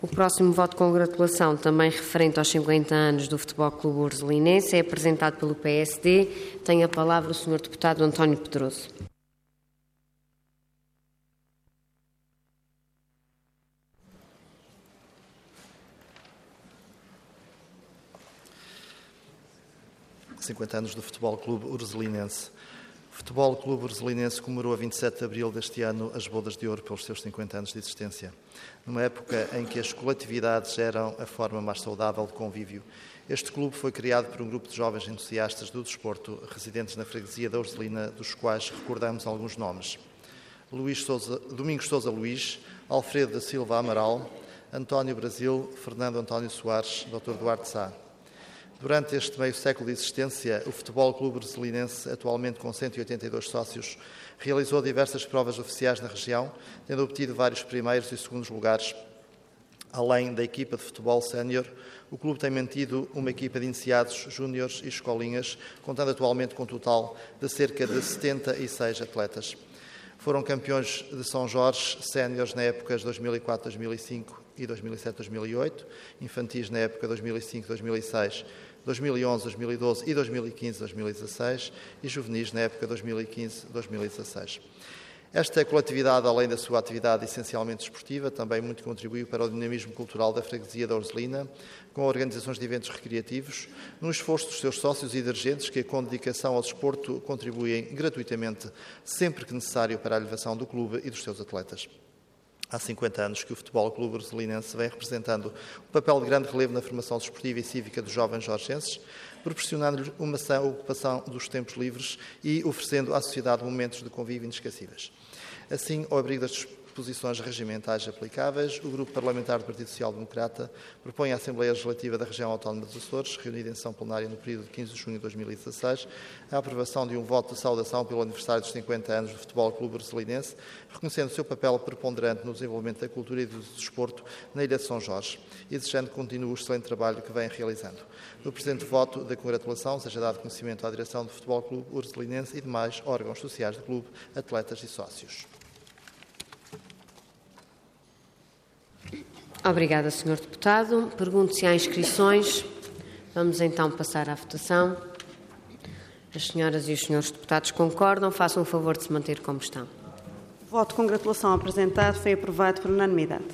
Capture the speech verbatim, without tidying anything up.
O próximo voto de congratulação, também referente aos cinquenta anos do Futebol Clube Ursulinense, é apresentado pelo P S D. Tem a palavra o senhor deputado António Pedroso. cinquenta anos do Futebol Clube Ursulinense. O Futebol Clube Ursulinense comemorou a vinte e sete de abril deste ano as bodas de ouro pelos seus cinquenta anos de existência. Numa época em que as coletividades eram a forma mais saudável de convívio, este clube foi criado por um grupo de jovens entusiastas do desporto residentes na freguesia da Ursulina, dos quais recordamos alguns nomes: Luís Sousa, Domingos Sousa Luís, Alfredo da Silva Amaral, António Brasil, Fernando António Soares, doutor Duarte Sá. Durante este meio século de existência, o Futebol Clube Ursulinense, atualmente com cento e oitenta e dois sócios, realizou diversas provas oficiais na região, tendo obtido vários primeiros e segundos lugares. Além da equipa de futebol sénior, o clube tem mantido uma equipa de iniciados, júniores e escolinhas, contando atualmente com um total de cerca de setenta e seis atletas. Foram campeões de São Jorge séniores na época de dois mil e quatro a dois mil e cinco e dois mil e sete a dois mil e oito, infantis na época de dois mil e cinco a dois mil e seis, dois mil e onze a dois mil e doze e dois mil e quinze a dois mil e dezasseis e juvenis na época de dois mil e quinze a dois mil e dezasseis. Esta coletividade, além da sua atividade essencialmente esportiva, também muito contribuiu para o dinamismo cultural da freguesia da Ursulina, com organizações de eventos recreativos, no esforço dos seus sócios e dirigentes que, com dedicação ao desporto, contribuem gratuitamente, sempre que necessário, para a elevação do clube e dos seus atletas. Há cinquenta anos que o Futebol Clube Ursulinense vem representando um papel de grande relevo na formação desportiva e cívica dos jovens jorgenses, proporcionando-lhes uma sã ocupação dos tempos livres e oferecendo à sociedade momentos de convívio inesquecíveis. Assim, ao abrigo das disposições regimentais aplicáveis, o Grupo Parlamentar do Partido Social Democrata propõe à Assembleia Legislativa da Região Autónoma dos Açores, reunida em sessão plenária no período de quinze de junho de dois mil e dezasseis, a aprovação de um voto de saudação pelo aniversário dos cinquenta anos do Futebol Clube Ursulinense, reconhecendo o seu papel preponderante no desenvolvimento da cultura e do desporto na Ilha de São Jorge e desejando que continue o excelente trabalho que vem realizando. No presente voto da congratulação seja dado conhecimento à direção do Futebol Clube Ursulinense e demais órgãos sociais do clube, atletas e sócios. Obrigada, senhor deputado. Pergunto se há inscrições. Vamos então passar à votação. As senhoras e os senhores deputados concordam. Façam o favor de se manter como estão. O voto de congratulação apresentado foi aprovado por unanimidade.